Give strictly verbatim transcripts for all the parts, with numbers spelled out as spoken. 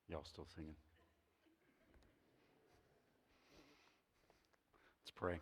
Y'all still singing? Let's pray.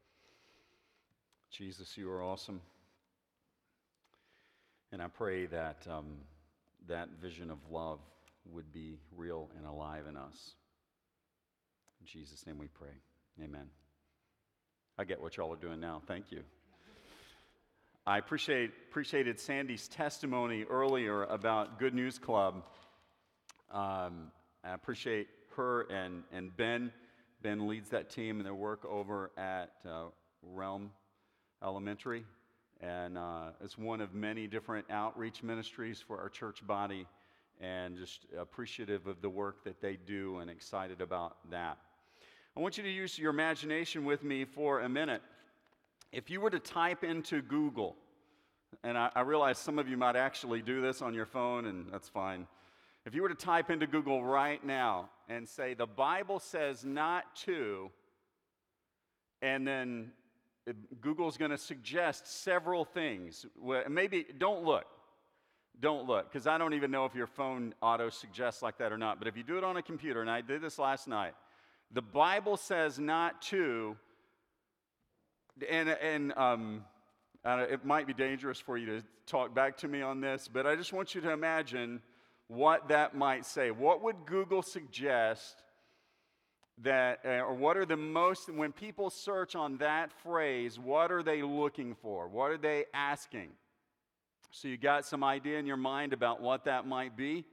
Jesus, you are awesome. And I pray that um, that vision of love would be real and alive in us. In Jesus' name we pray. Amen. I get what y'all are doing now. Thank you. I appreciate appreciated Sandy's testimony earlier about Good News Club. Um, I appreciate her and, and Ben. Ben leads that team and their work over at uh, Realm Elementary. And uh, it's one of many different outreach ministries for our church body, and just appreciative of the work that they do and excited about that. I want you to use your imagination with me for a minute. If you were to type into Google, and I, I realize some of you might actually do this on your phone, and that's fine. If you were to type into Google right now and say, the Bible says not to, and then it, Google's going to suggest several things. Well, maybe don't look. Don't look, because I don't even know if your phone auto-suggests like that or not. But if you do it on a computer, and I did this last night, the Bible says not to, and, and um, uh, it might be dangerous for you to talk back to me on this, but I just want you to imagine what that might say. What would Google suggest that, uh, or what are the most, when people search on that phrase, what are they looking for? What are they asking? So you got some idea in your mind about what that might be?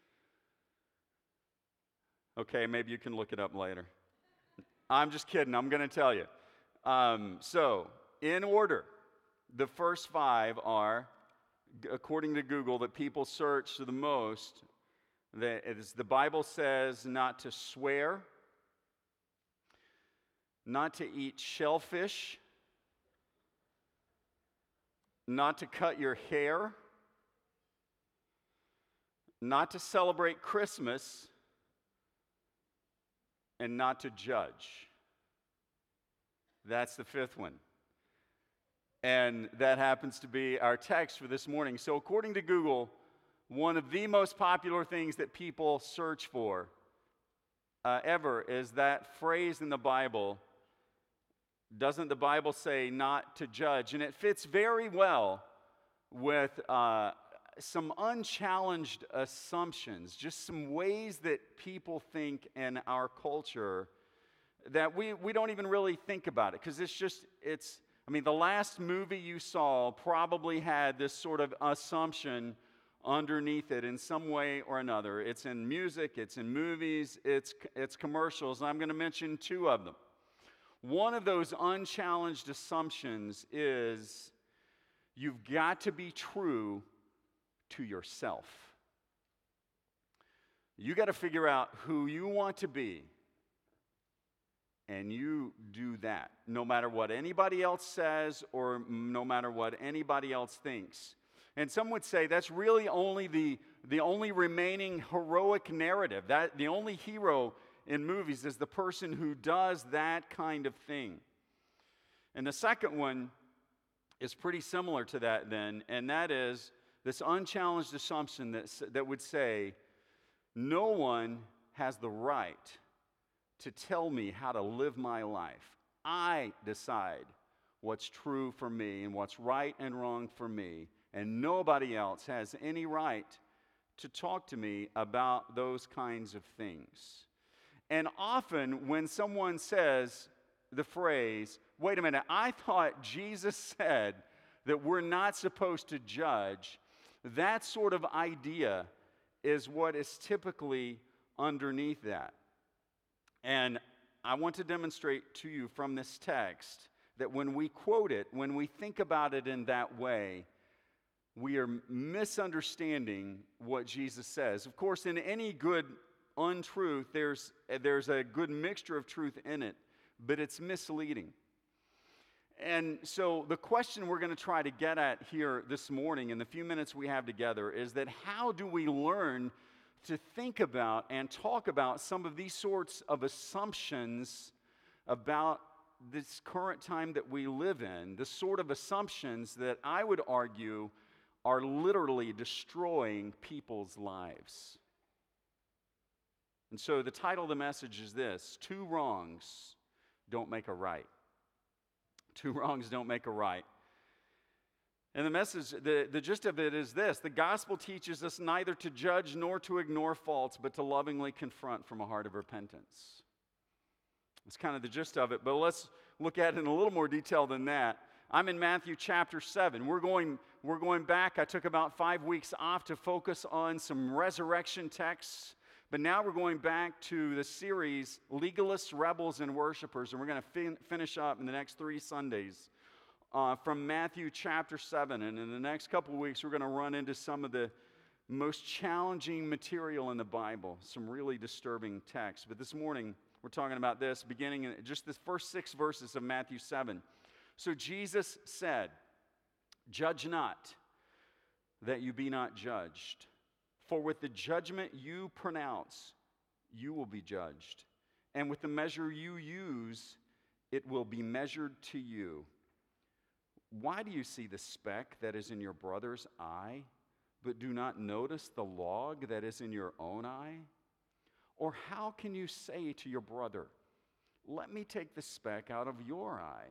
Okay, maybe you can look it up later. I'm just kidding. I'm going to tell you. Um, so, in order, the first five are, according to Google, that people search the most. That is, the Bible says not to swear, not to eat shellfish, not to cut your hair, not to celebrate Christmas, and not to judge. That's the fifth one. And that happens to be our text for this morning. So according to Google, one of the most popular things that people search for uh, ever is that phrase in the Bible, doesn't the Bible say not to judge? And it fits very well with uh, some unchallenged assumptions, just some ways that people think in our culture that we, we don't even really think about it, because it's just, it's, I mean, the last movie you saw probably had this sort of assumption underneath it in some way or another. It's in music, it's in movies, it's, it's commercials, and I'm going to mention two of them. One of those unchallenged assumptions is you've got to be true to yourself. You got to figure out who you want to be, and you do that, no matter what anybody else says or no matter what anybody else thinks. And some would say that's really only the, the only remaining heroic narrative. That the only hero in movies is the person who does that kind of thing. And the second one is pretty similar to that then, and that is this unchallenged assumption that, that would say, no one has the right to tell me how to live my life. I decide what's true for me and what's right and wrong for me, and nobody else has any right to talk to me about those kinds of things. And often when someone says the phrase, wait a minute, I thought Jesus said that we're not supposed to judge, that sort of idea is what is typically underneath that. And I want to demonstrate to you from this text that when we quote it, when we think about it in that way, we are misunderstanding what Jesus says. Of course, in any good untruth, there's, there's a good mixture of truth in it, but it's misleading. And so the question we're going to try to get at here this morning in the few minutes we have together is that how do we learn to think about and talk about some of these sorts of assumptions about this current time that we live in, the sort of assumptions that I would argue are literally destroying people's lives. And so the title of the message is this: Two wrongs don't make a right. Two wrongs don't make a right. And the message, the, the gist of it is this: the gospel teaches us neither to judge nor to ignore faults, but to lovingly confront from a heart of repentance. That's kind of the gist of it, but let's look at it in a little more detail than that. I'm in Matthew chapter seven. We're going, we're going back. I took about five weeks off to focus on some resurrection texts, but now we're going back to the series, Legalists, Rebels, and Worshipers, and we're going to fin- finish up in the next three Sundays uh, from Matthew chapter seven. And in the next couple of weeks, we're going to run into some of the most challenging material in the Bible, some really disturbing texts. But this morning, we're talking about this, beginning in just the first six verses of Matthew seven. So Jesus said, "Judge not, that you be not judged. For with the judgment you pronounce, you will be judged. And with the measure you use, it will be measured to you. Why do you see the speck that is in your brother's eye, but do not notice the log that is in your own eye? Or how can you say to your brother, 'Let me take the speck out of your eye,'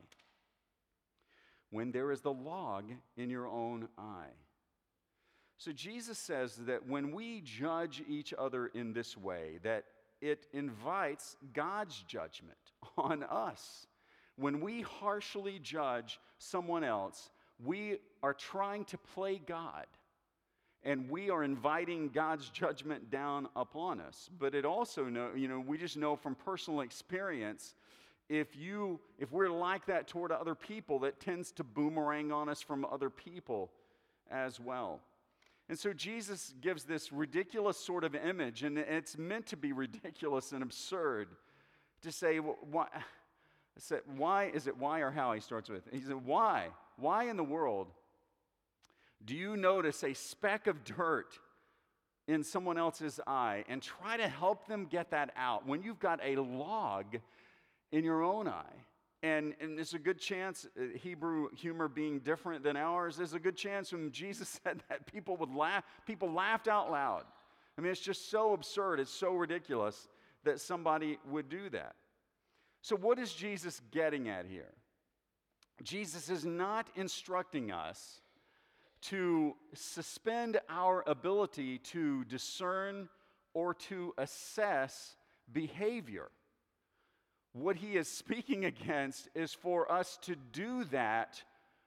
when there is the log in your own eye?" So Jesus says that when we judge each other in this way, that it invites God's judgment on us. When we harshly judge someone else, we are trying to play God, and we are inviting God's judgment down upon us. But it also, know, you know, we just know from personal experience, if you, if we're like that toward other people, that tends to boomerang on us from other people as well. And so Jesus gives this ridiculous sort of image, and it's meant to be ridiculous and absurd, to say, why, why is it why or how he starts with? He said, why? Why in the world do you notice a speck of dirt in someone else's eye and try to help them get that out when you've got a log in your own eye? And, and there's a good chance, uh, Hebrew humor being different than ours, there's a good chance when Jesus said that people would laugh, people laughed out loud. I mean, it's just so absurd, it's so ridiculous that somebody would do that. So what is Jesus getting at here? Jesus is not instructing us to suspend our ability to discern or to assess behavior. What he is speaking against is for us to do that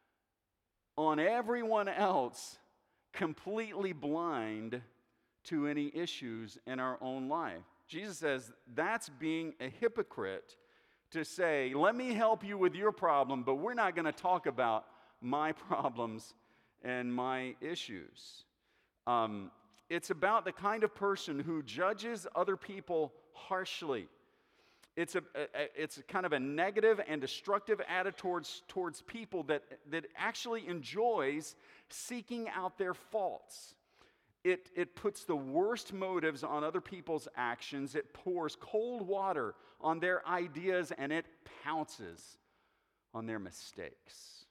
on everyone else, completely blind to any issues in our own life. Jesus says that's being a hypocrite, to say, let me help you with your problem, but we're not going to talk about my problems and my issues. Um, it's about the kind of person who judges other people harshly. It's a, a it's a kind of a negative and destructive attitude towards, towards people that, that actually enjoys seeking out their faults. It, it puts the worst motives on other people's actions. It pours cold water on their ideas, and it pounces on their mistakes.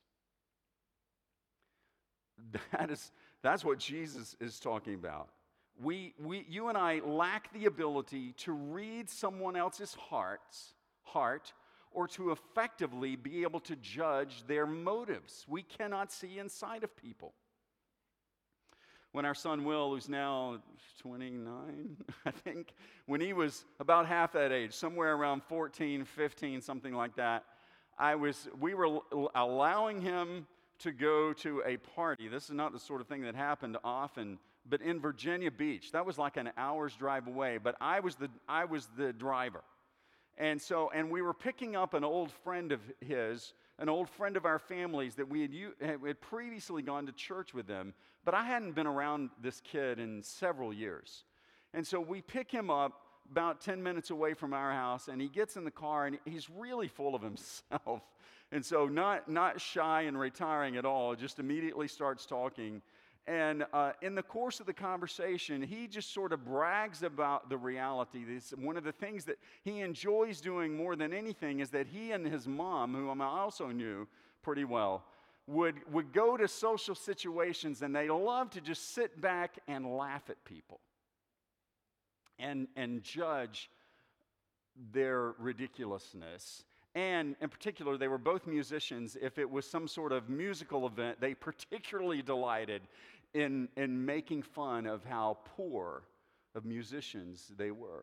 That is, that's what Jesus is talking about. We, we, you and I lack the ability to read someone else's hearts, heart or to effectively be able to judge their motives. We cannot see inside of people. When our son Will, who's now twenty-nine, I think, when he was about half that age, somewhere around fourteen, fifteen, something like that, I was, we were allowing him to go to a party. This is not the sort of thing that happened often, but in Virginia Beach. That was like an hour's drive away, but I was the I was the driver. And so, and we were picking up an old friend of his, an old friend of our family's that we had, had previously gone to church with them, but I hadn't been around this kid in several years. And so we pick him up about ten minutes away from our house, and he gets in the car, and he's really full of himself. And so not, not shy and retiring at all, just immediately starts talking. And uh, in the course of the conversation, he just sort of brags about the reality. This, one of the things that he enjoys doing more than anything is that he and his mom, who I also knew pretty well, would, would go to social situations, and they love to just sit back and laugh at people. and, and judge their ridiculousness. And in particular, they were both musicians. If it was some sort of musical event, they particularly delighted in, in making fun of how poor of musicians they were.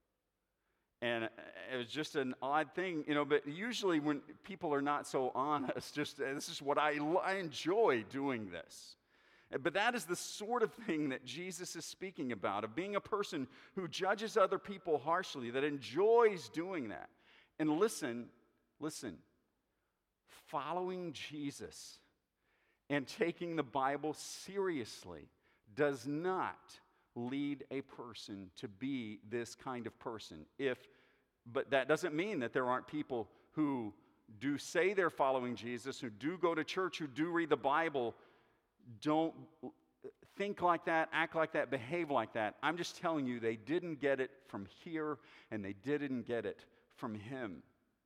And it was just an odd thing, you know, but usually when people are not so honest, just this is what I, I enjoy doing this. But that is the sort of thing that Jesus is speaking about, of being a person who judges other people harshly, that enjoys doing that. And listen, listen, following Jesus and taking the Bible seriously does not lead a person to be this kind of person. If, but that doesn't mean that there aren't people who do say they're following Jesus, who do go to church, who do read the Bible, don't think like that, act like that, behave like that. I'm just telling you, they didn't get it from here, and they didn't get it from him.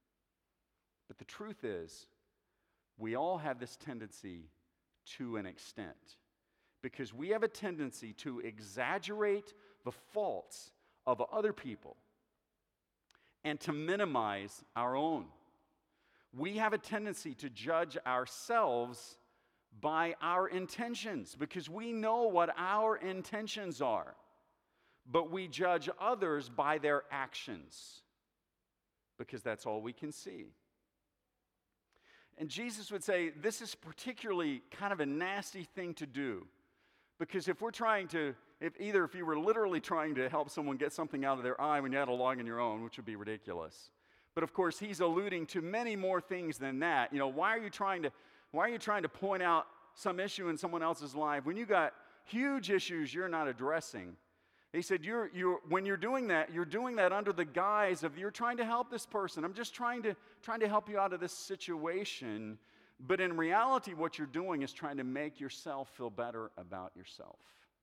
But the truth is, we all have this tendency to an extent, because we have a tendency to exaggerate the faults of other people and to minimize our own. We have a tendency to judge ourselves by our intentions, because we know what our intentions are, but we judge others by their actions, because that's all we can see. And Jesus would say this is particularly kind of a nasty thing to do, because if we're trying to, if either if you were literally trying to help someone get something out of their eye when you had a log in your own, which would be ridiculous, but of course he's alluding to many more things than that. You know, why are you trying to, why are you trying to point out some issue in someone else's life when you got huge issues you're not addressing? He said, you're, you're, when you're doing that, you're doing that under the guise of you're trying to help this person. I'm just trying to, trying to help you out of this situation. But in reality, what you're doing is trying to make yourself feel better about yourself.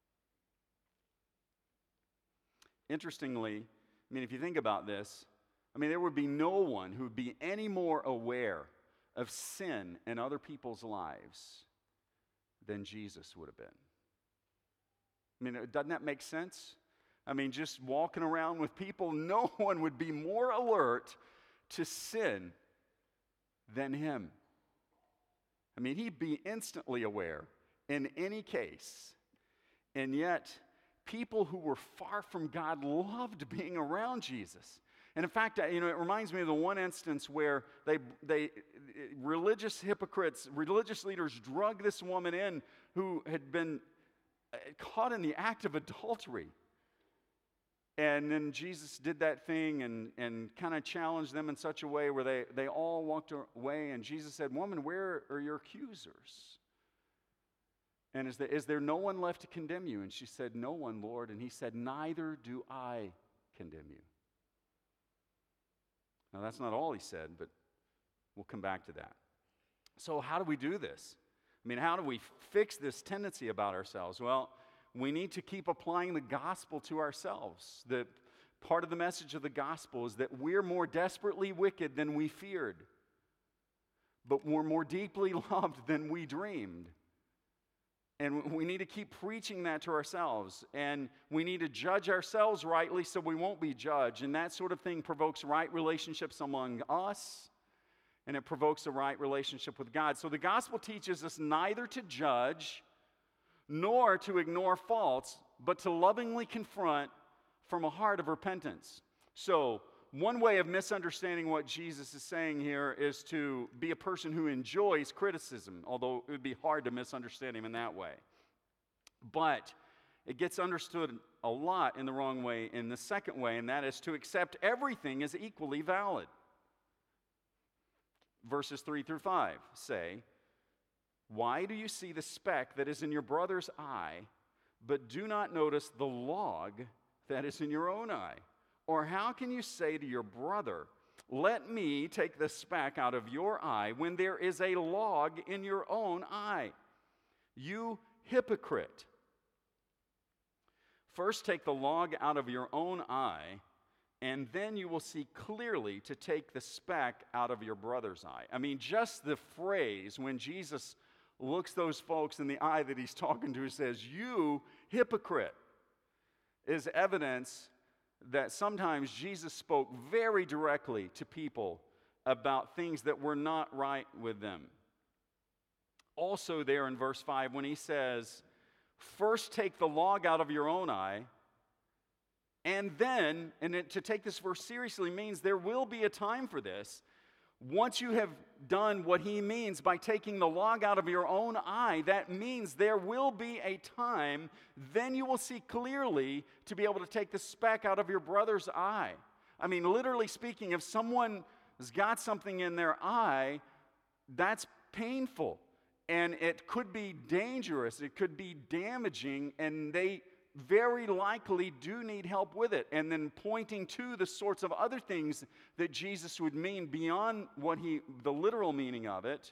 Interestingly, I mean, if you think about this, I mean, there would be no one who would be any more aware of sin in other people's lives than Jesus would have been. I mean, doesn't that make sense? I mean, just walking around with people, no one would be more alert to sin than him. I mean, he'd be instantly aware in any case. And yet, people who were far from God loved being around Jesus. And in fact, you know, it reminds me of the one instance where they, they, religious hypocrites, religious leaders drug this woman in who had been caught in the act of adultery. And then Jesus did that thing and, and kind of challenged them in such a way where they, they all walked away. And Jesus said, "Woman, where are your accusers? And is there, is there no one left to condemn you?" And she said, "No one, Lord." And he said, "Neither do I condemn you." Now, that's not all he said, but we'll come back to that. So how do we do this? I mean, how do we fix this tendency about ourselves? Well, we need to keep applying the gospel to ourselves. The part of the message of the gospel is that we're more desperately wicked than we feared, but we're more deeply loved than we dreamed. And we need to keep preaching that to ourselves. And we need to judge ourselves rightly so we won't be judged. And that sort of thing provokes right relationships among us, and it provokes a right relationship with God. So the gospel teaches us neither to judge nor to ignore faults, but to lovingly confront from a heart of repentance. So one way of misunderstanding what Jesus is saying here is to be a person who enjoys criticism, although it would be hard to misunderstand him in that way. But it gets understood a lot in the wrong way in the second way, and that is to accept everything as equally valid. Verses three through five say, "Why do you see the speck that is in your brother's eye, but do not notice the log that is in your own eye? Or how can you say to your brother, 'Let me take the speck out of your eye,' when there is a log in your own eye? You hypocrite! First take the log out of your own eye, and then you will see clearly to take the speck out of your brother's eye." I mean, just the phrase when Jesus looks those folks in the eye that he's talking to, says, "You hypocrite," is evidence that sometimes Jesus spoke very directly to people about things that were not right with them. Also, there in verse five, when he says, first take the log out of your own eye, and then, and it, to take this verse seriously means there will be a time for this. Once you have done what he means by taking the log out of your own eye, that means there will be a time, then you will see clearly to be able to take the speck out of your brother's eye. I mean, literally speaking, if someone has got something in their eye, that's painful. And it could be dangerous, it could be damaging, and they very likely do need help with it. And then pointing to the sorts of other things that Jesus would mean beyond what he, the literal meaning of it.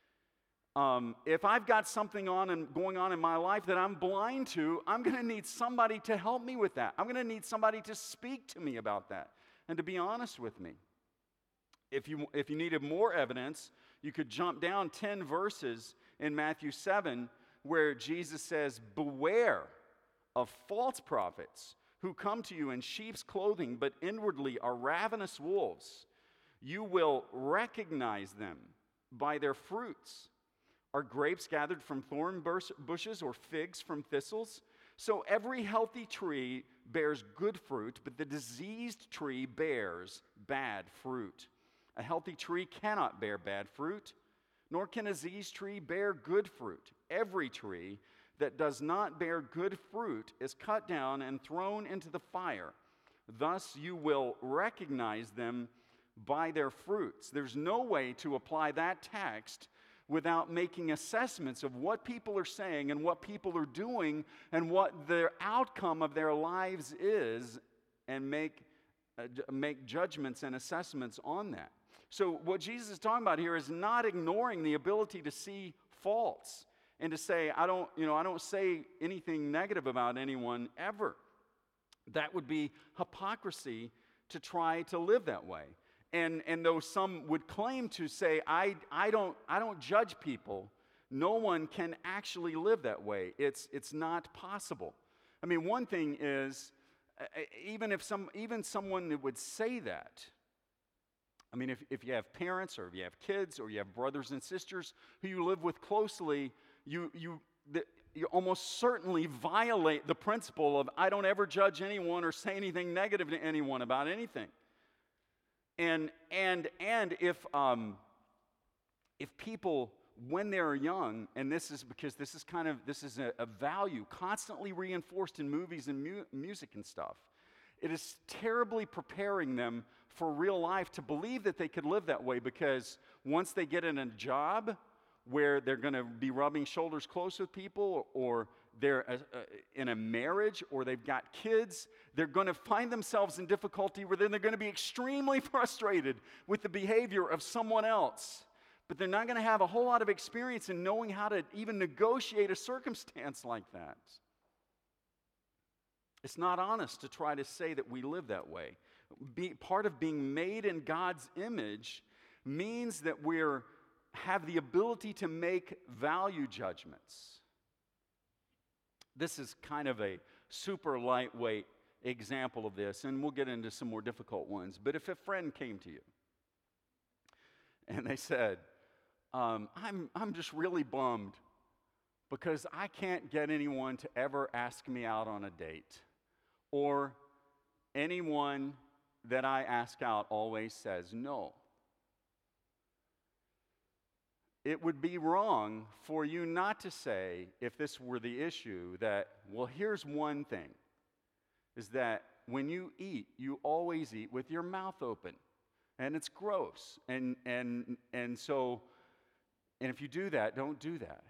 Um, if I've got something on and going on in my life that I'm blind to, I'm going to need somebody to help me with that. I'm going to need somebody to speak to me about that and to be honest with me. If you, if you needed more evidence, you could jump down ten verses in Matthew seven where Jesus says, beware of false prophets who come to you in sheep's clothing, but inwardly are ravenous wolves. You will recognize them by their fruits. Are grapes gathered from thorn bushes or figs from thistles? So every healthy tree bears good fruit, but the diseased tree bears bad fruit. A healthy tree cannot bear bad fruit, nor can a diseased tree bear good fruit. Every tree that does not bear good fruit is cut down and thrown into the fire. Thus you will recognize them by their fruits. There's no way to apply that text without making assessments of what people are saying and what people are doing and what the outcome of their lives is, and make, uh, make judgments and assessments on that. So what Jesus is talking about here is not ignoring the ability to see faults and to say, I don't, you know, I don't say anything negative about anyone ever. That would be hypocrisy to try to live that way. And, and though some would claim to say, I, I, don't, I don't judge people, no one can actually live that way. It's, it's not possible. I mean, one thing is, uh, even if some, even someone that would say that, I mean, if, if you have parents or if you have kids or you have brothers and sisters who you live with closely, you, you, the, you almost certainly violate the principle of I don't ever judge anyone or say anything negative to anyone about anything. And, and, and if, um, if people, when they're young, and this is because this is kind of, this is a, a value constantly reinforced in movies and mu- music and stuff, it is terribly preparing them for real life to believe that they could live that way, because once they get in a job where they're going to be rubbing shoulders close with people, or they're uh, uh, in a marriage, or they've got kids, they're going to find themselves in difficulty where then they're going to be extremely frustrated with the behavior of someone else. But they're not going to have a whole lot of experience in knowing how to even negotiate a circumstance like that. It's not honest to try to say that we live that way. Be, part of being made in God's image means that we're have the ability to make value judgments. This is kind of a super lightweight example of this, and we'll get into some more difficult ones. But if a friend came to you and they said, um, I'm, I'm just really bummed because I can't get anyone to ever ask me out on a date, or anyone that I ask out always says no. It would be wrong for you not to say, if this were the issue, that, well, here's one thing, is that when you eat, you always eat with your mouth open, and it's gross. And, and, and so, and if you do that, don't do that.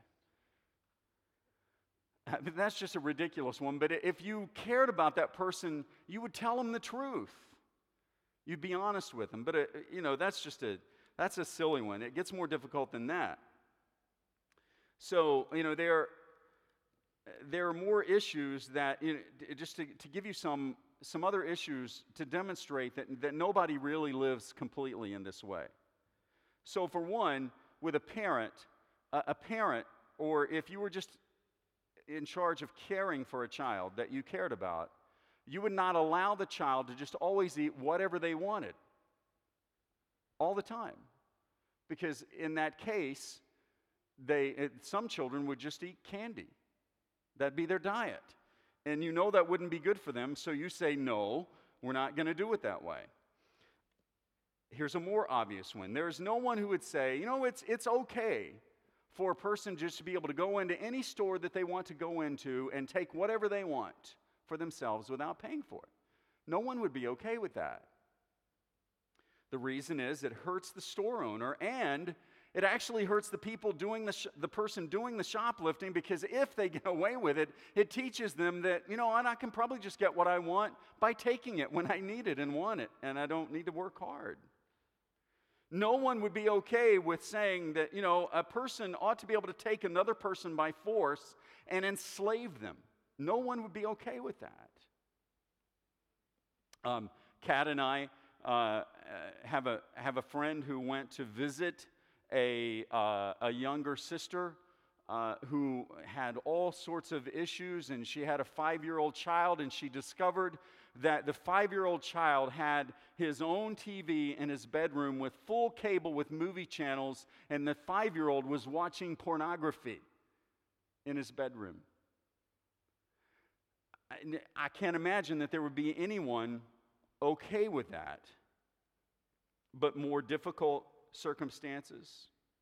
I mean, that's just a ridiculous one, but if you cared about that person, you would tell them the truth. You'd be honest with them. But, uh, you know, that's just a, that's a silly one. It gets more difficult than that. So, you know, there, there are more issues that, you know, just to, to give you some, some other issues to demonstrate that, that nobody really lives completely in this way. So, for one, with a parent, a, a parent, or if you were just in charge of caring for a child that you cared about, you would not allow the child to just always eat whatever they wanted all the time. Because in that case, they it, some children would just eat candy. That'd be their diet. And you know that wouldn't be good for them, so you say, no, we're not going to do it that way. Here's a more obvious one. There's no one who would say, you know, it's it's okay for a person just to be able to go into any store that they want to go into and take whatever they want for themselves without paying for it. No one would be okay with that. The reason is it hurts the store owner, and it actually hurts the people doing the, sh- the person doing the shoplifting, because if they get away with it, it teaches them that, you know, I can probably just get what I want by taking it when I need it and want it, and I don't need to work hard. No one would be okay with saying that, you know, a person ought to be able to take another person by force and enslave them. No one would be okay with that. Um, Kat and I uh, have a have a friend who went to visit a uh, a younger sister uh, who had all sorts of issues, and she had a five-year-old child, and she discovered that the five-year-old child had his own T V in his bedroom with full cable with movie channels, and the five-year-old was watching pornography in his bedroom. I, I can't imagine that there would be anyone okay with that, but more difficult circumstances.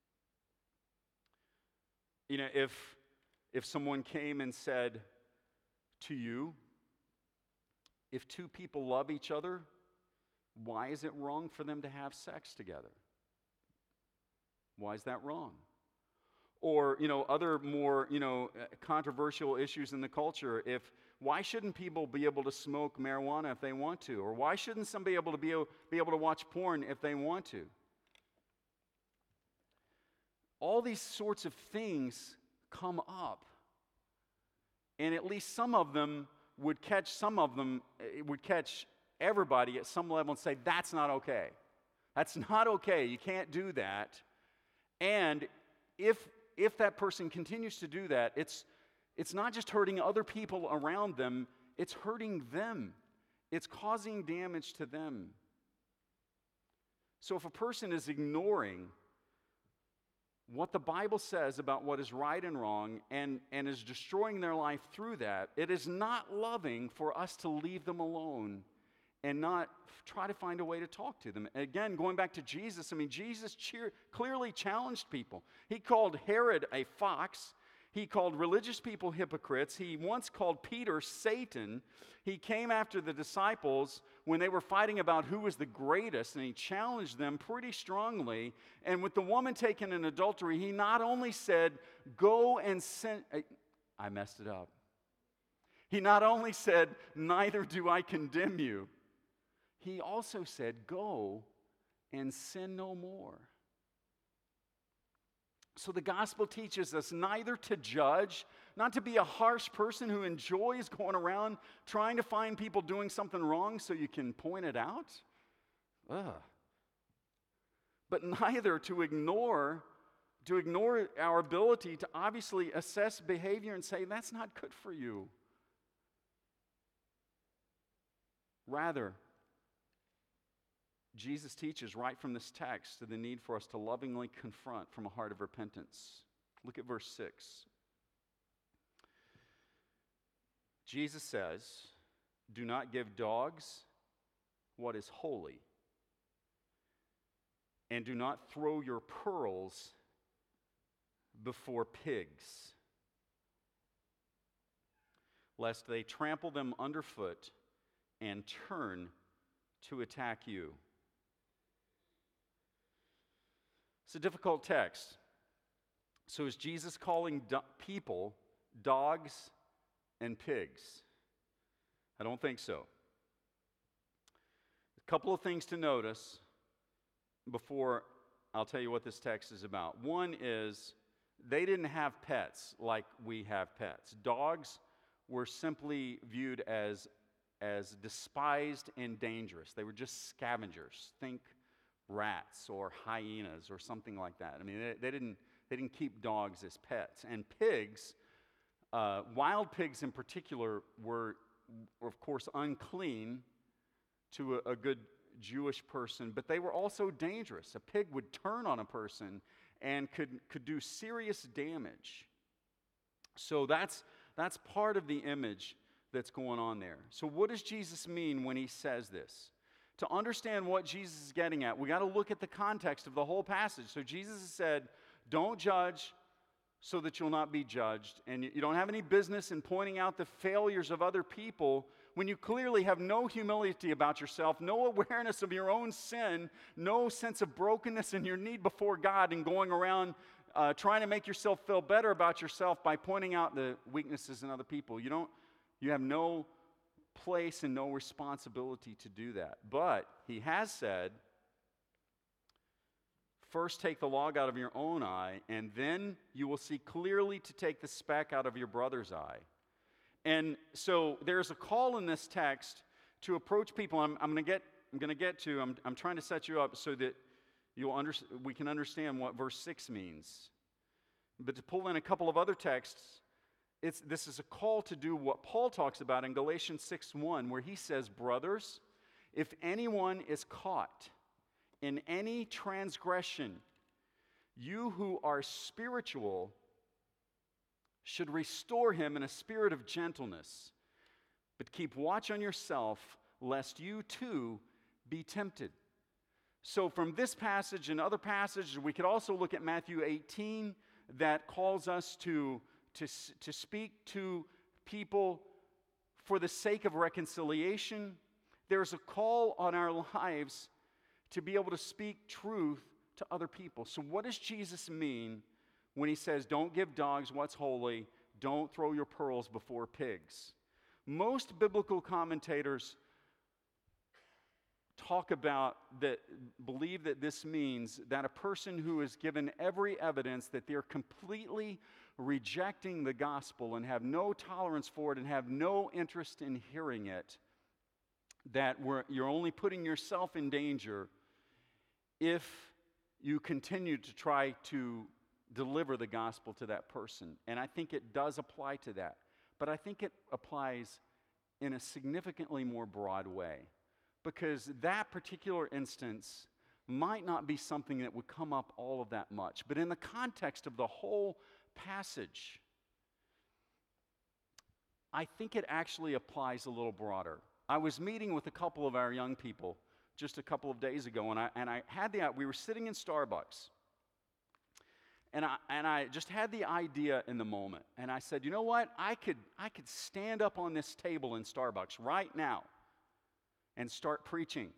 You know, if if someone came and said to you, if two people love each other, why is it wrong for them to have sex together? Why is that wrong? Or, you know, other more, you know, controversial issues in the culture. If why shouldn't people be able to smoke marijuana if they want to? Or why shouldn't somebody able to be able, be able to watch porn if they want to? All these sorts of things come up, and at least some of them would catch some of them, it would catch everybody at some level and say, that's not okay. That's not okay. You can't do that. And if if that person continues to do that, it's it's not just hurting other people around them, it's hurting them. It's causing damage to them. So if a person is ignoring what the Bible says about what is right and wrong, and, and is destroying their life through that, it is not loving for us to leave them alone and not f- try to find a way to talk to them. Again, going back to Jesus, I mean, Jesus cheer, clearly challenged people. He called Herod a fox. He called religious people hypocrites. He once called Peter Satan. He came after the disciples when they were fighting about who was the greatest, and he challenged them pretty strongly. And with the woman taken in adultery, he not only said, go and sin. I messed it up. He not only said, neither do I condemn you. He also said, go and sin no more. So the gospel teaches us neither to judge, not to be a harsh person who enjoys going around trying to find people doing something wrong so you can point it out. Ugh. But neither to ignore, to ignore our ability to obviously assess behavior and say, that's not good for you. Rather, Jesus teaches right from this text to the need for us to lovingly confront from a heart of repentance. Look at verse six. Jesus says, do not give dogs what is holy, and do not throw your pearls before pigs, lest they trample them underfoot and turn to attack you. It's a difficult text. So is Jesus calling do- people dogs and pigs? I don't think so. A couple of things to notice before I'll tell you what this text is about. One is they didn't have pets like we have pets. Dogs were simply viewed as, as despised and dangerous. They were just scavengers. Think rats or hyenas or something like that. I mean, they, they didn't they didn't keep dogs as pets. And pigs, uh, wild pigs in particular, were of course, unclean to a, a good Jewish person, but they were also dangerous. A pig would turn on a person and could, could do serious damage. So that's, that's part of the image that's going on there. So what does Jesus mean when he says this? To understand what Jesus is getting at, we got to look at the context of the whole passage. So Jesus has said, don't judge so that you'll not be judged. And you don't have any business in pointing out the failures of other people when you clearly have no humility about yourself, no awareness of your own sin, no sense of brokenness and your need before God, and going around uh, trying to make yourself feel better about yourself by pointing out the weaknesses in other people. You don't, you have no place and no responsibility to do that. But he has said, first take the log out of your own eye, and then you will see clearly to take the speck out of your brother's eye. And so there's a call in this text to approach people. I'm, I'm going to get. I'm going to get to. I'm, I'm trying to set you up so that you'll under, we can understand what verse six means. But to pull in a couple of other texts, it's this is a call to do what Paul talks about in Galatians six one, where he says, "Brothers, if anyone is caught in any transgression, you who are spiritual should restore him in a spirit of gentleness, but keep watch on yourself, lest you too be tempted." So from this passage and other passages, we could also look at Matthew eighteen that calls us to, to, to speak to people for the sake of reconciliation. There's a call on our lives to be able to speak truth to other people. So what does Jesus mean when he says, don't give dogs what's holy, don't throw your pearls before pigs? Most biblical commentators talk about that, believe that this means that a person who is given every evidence that they're completely rejecting the gospel and have no tolerance for it and have no interest in hearing it, that we're, you're only putting yourself in danger if you continue to try to deliver the gospel to that person. And I think it does apply to that. But I think it applies in a significantly more broad way, because that particular instance might not be something that would come up all of that much. But in the context of the whole passage, I think it actually applies a little broader. I was meeting with a couple of our young people just a couple of days ago, and I and I had the we were sitting in Starbucks, and I and I just had the idea in the moment, and I said, you know what, I could I could stand up on this table in Starbucks right now and start preaching.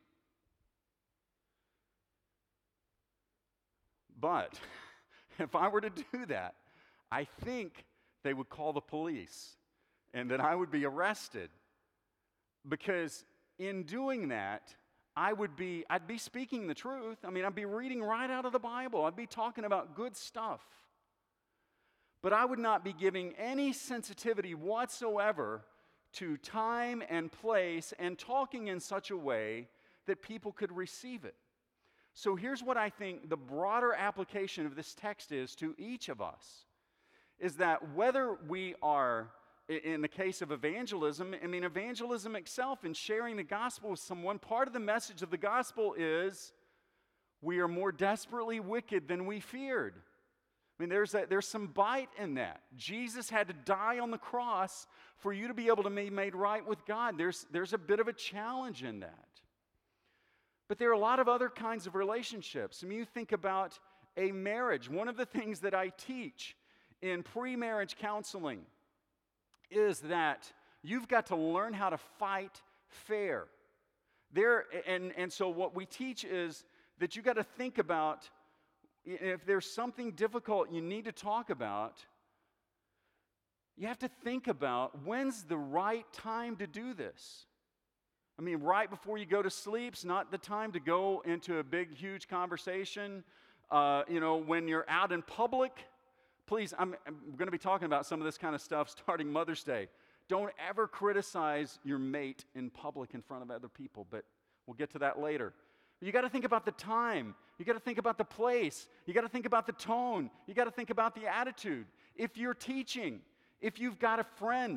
But if I were to do that, I think they would call the police and that I would be arrested, because in doing that, I would be, I'd be speaking the truth. I mean, I'd be reading right out of the Bible. I'd be talking about good stuff. But I would not be giving any sensitivity whatsoever to time and place and talking in such a way that people could receive it. So here's what I think the broader application of this text is to each of us, is that whether we are, in the case of evangelism, I mean, evangelism itself and sharing the gospel with someone, part of the message of the gospel is we are more desperately wicked than we feared. I mean, there's, a, there's some bite in that. Jesus had to die on the cross for you to be able to be made right with God. There's, there's a bit of a challenge in that. But there are a lot of other kinds of relationships. I mean, you think about a marriage. One of the things that I teach in pre-marriage counseling is that you've got to learn how to fight fair. There, and, and so what we teach is that you've got to think about, if there's something difficult you need to talk about, you have to think about when's the right time to do this. I mean, right before you go to sleep is not the time to go into a big, huge conversation. Uh, you know, when you're out in public, please, I'm, I'm going to be talking about some of this kind of stuff starting Mother's Day. Don't ever criticize your mate in public in front of other people, but we'll get to that later. You got to think about the time. You got to think about the place. You got to think about the tone. You got to think about the attitude. If you're teaching, if you've got a friend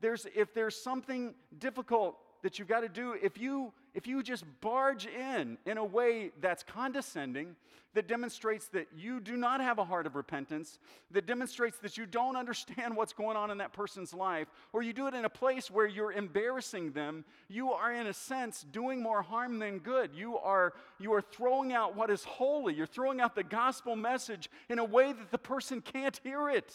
there's, if there's something difficult that you've got to do, if you, if you just barge in in a way that's condescending, that demonstrates that you do not have a heart of repentance, that demonstrates that you don't understand what's going on in that person's life, or you do it in a place where you're embarrassing them, you are in a sense doing more harm than good. You are, you are throwing out what is holy. You're throwing out the gospel message in a way that the person can't hear it.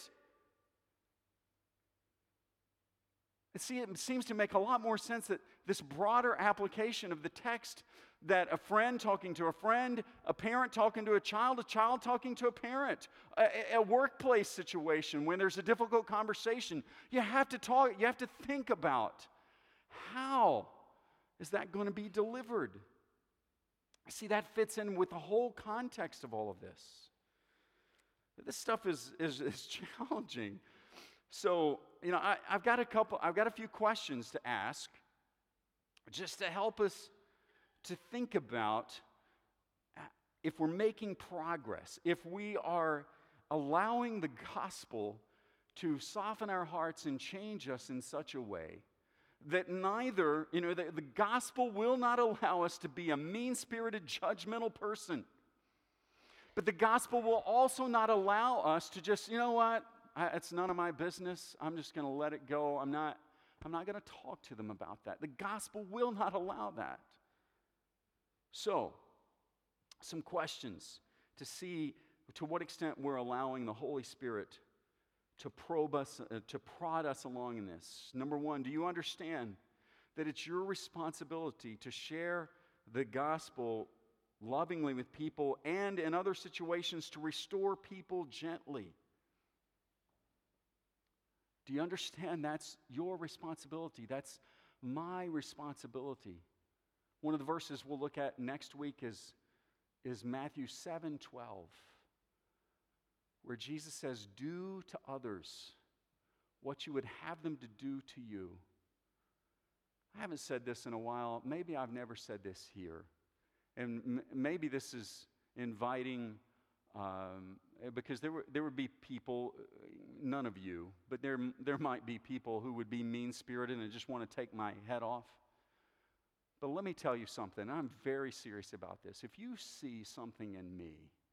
See, it seems to make a lot more sense that this broader application of the text, that a friend talking to a friend, a parent talking to a child, a child talking to a parent, a, a workplace situation when there's a difficult conversation, you have to talk, you have to think about how is that going to be delivered. See, that fits in with the whole context of all of this. This stuff is, is, is challenging. So, you know, I, I've got a couple, I've got a few questions to ask just to help us to think about if we're making progress, if we are allowing the gospel to soften our hearts and change us in such a way that neither, you know, the, the gospel will not allow us to be a mean-spirited, judgmental person. But the gospel will also not allow us to just, you know what, I, it's none of my business. I'm just going to let it go. I'm not, I'm not going to talk to them about that. The gospel will not allow that. So, some questions to see to what extent we're allowing the Holy Spirit to probe us, uh, to prod us along in this. Number one, do you understand that it's your responsibility to share the gospel lovingly with people and in other situations to restore people gently? Do you understand that's your responsibility? That's my responsibility. One of the verses we'll look at next week is, is Matthew seven twelve, where Jesus says, "Do to others what you would have them to do to you." I haven't said this in a while. Maybe I've never said this here. And m- maybe this is inviting, um, because there, were, there would be people, none of you, but there, there might be people who would be mean-spirited and just want to take my head off. But let me tell you something. I'm very serious about this. If you see something in me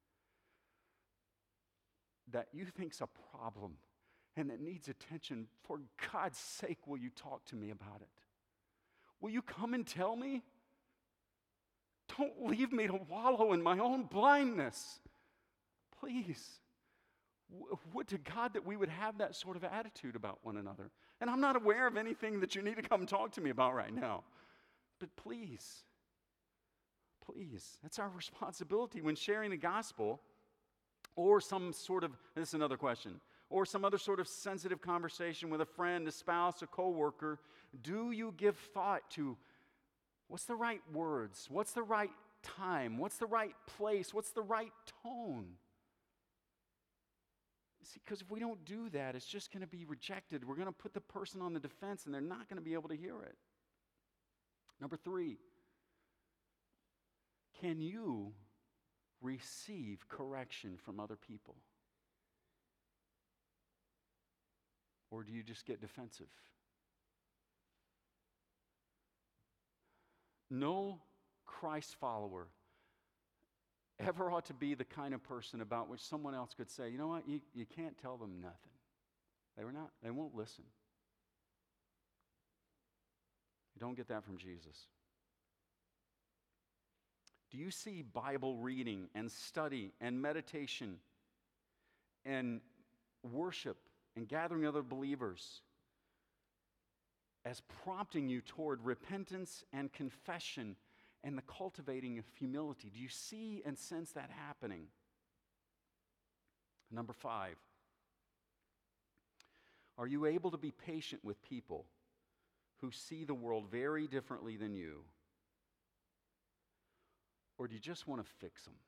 that you think's a problem and that needs attention, for God's sake, will you talk to me about it? Will you come and tell me? Don't leave me to wallow in my own blindness. Please. W- would to God that we would have that sort of attitude about one another. And I'm not aware of anything that you need to come talk to me about right now. But please, please, that's our responsibility when sharing the gospel or some sort of, this is another question, or some other sort of sensitive conversation with a friend, a spouse, a coworker. Do you give thought to what's the right words? What's the right time? What's the right place? What's the right tone? See, because if we don't do that, it's just going to be rejected. We're going to put the person on the defense, and they're not going to be able to hear it. Number three, can you receive correction from other people? Or do you just get defensive? No Christ follower ever ought to be the kind of person about which someone else could say, you know what, you, you can't tell them nothing. They were not, they won't listen. You don't get that from Jesus. Do you see Bible reading and study and meditation and worship and gathering other believers as prompting you toward repentance and confession and the cultivating of humility? Do you see and sense that happening? Number five, are you able to be patient with people who see the world very differently than you? Or do you just want to fix them?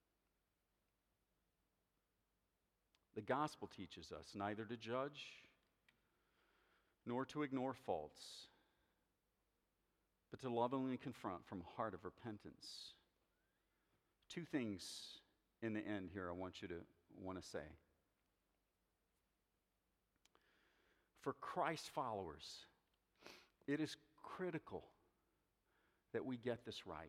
The gospel teaches us neither to judge nor to ignore faults, but to lovingly confront from a heart of repentance. Two things in the end here I want you to want to say. for Christ followers, it is critical that we get this right.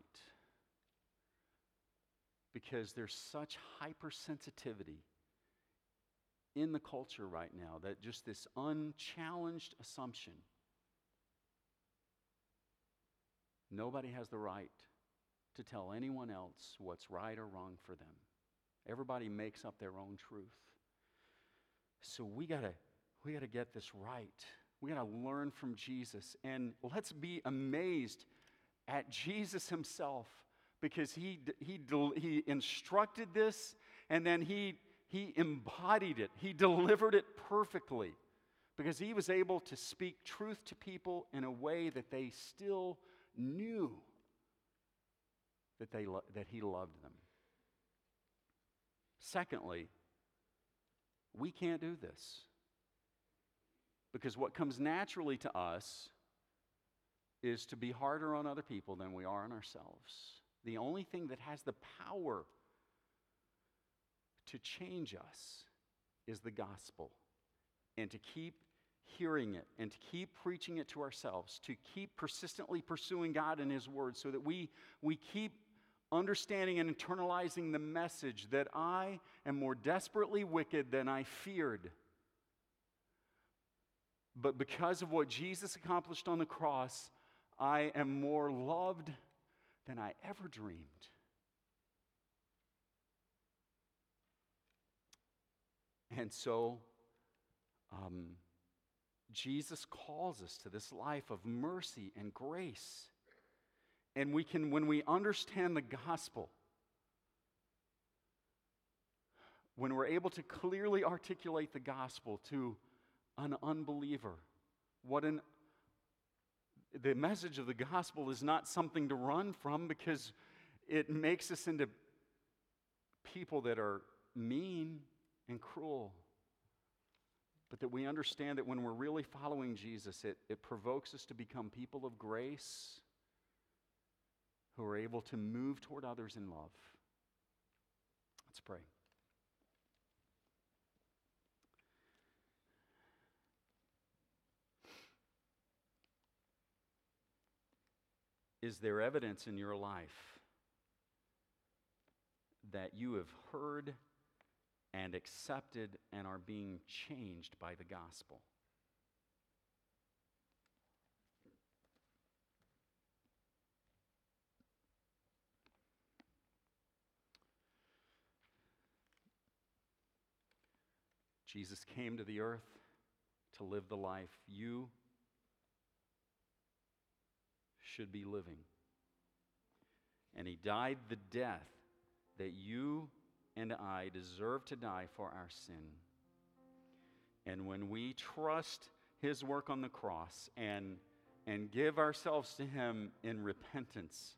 Because there's such hypersensitivity in the culture right now that just this unchallenged assumption, nobody has the right to tell anyone else what's right or wrong for them. Everybody makes up their own truth. So we gotta, we gotta get this right. We gotta learn from Jesus, and let's be amazed at Jesus himself, because he he he instructed this, and then he he embodied it. He delivered it perfectly, because he was able to speak truth to people in a way that they still knew that they lo- that he loved them. Secondly, we can't do this, because what comes naturally to us is to be harder on other people than we are on ourselves. The only thing that has the power to change us is the gospel. And to keep hearing it and to keep preaching it to ourselves, to keep persistently pursuing God and his word, so that we, we keep understanding and internalizing the message that I am more desperately wicked than I feared. But because of what Jesus accomplished on the cross, I am more loved than I ever dreamed. And so, um, Jesus calls us to this life of mercy and grace. And we can, when we understand the gospel, when we're able to clearly articulate the gospel to an unbeliever, what an the message of the gospel is not something to run from, because it makes us into people that are mean and cruel. But that we understand that when we're really following Jesus, it, it provokes us to become people of grace who are able to move toward others in love. Let's pray. Is there evidence in your life that you have heard and accepted and are being changed by the gospel? Jesus came to the earth to live the life you should be living. And he died the death that you and I deserve to die for our sin. And when we trust his work on the cross and, and give ourselves to him in repentance,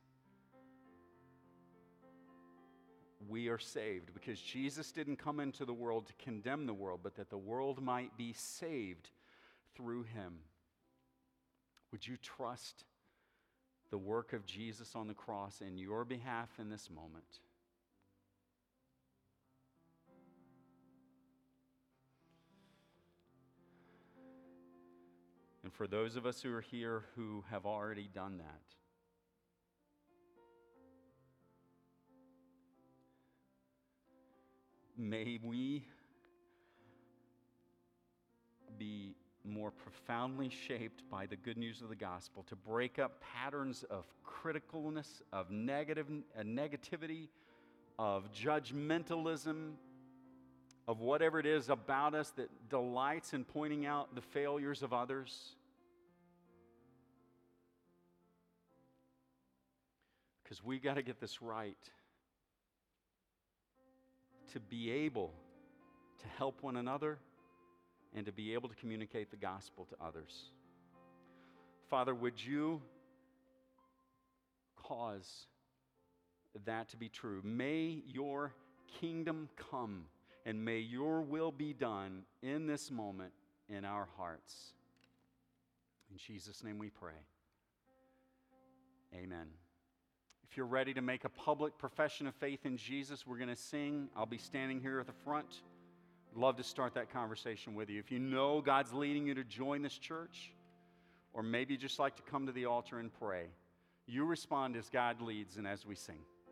we are saved, because Jesus didn't come into the world to condemn the world, but that the world might be saved through him. Would you trust the work of Jesus on the cross in your behalf in this moment? And for those of us who are here who have already done that, may we be more profoundly shaped by the good news of the gospel, to break up patterns of criticalness, of negative, uh, negativity, of judgmentalism, of whatever it is about us that delights in pointing out the failures of others. Because we got to get this right to be able to help one another and to be able to communicate the gospel to others. Father, would you cause that to be true? May your kingdom come, and may your will be done in this moment in our hearts. In Jesus' name we pray. Amen. If you're ready to make a public profession of faith in Jesus, we're going to sing. I'll be standing here at the front. love to start that conversation with you. If you know God's leading you to join this church, or maybe just like to come to the altar and pray, you respond as God leads and as we sing.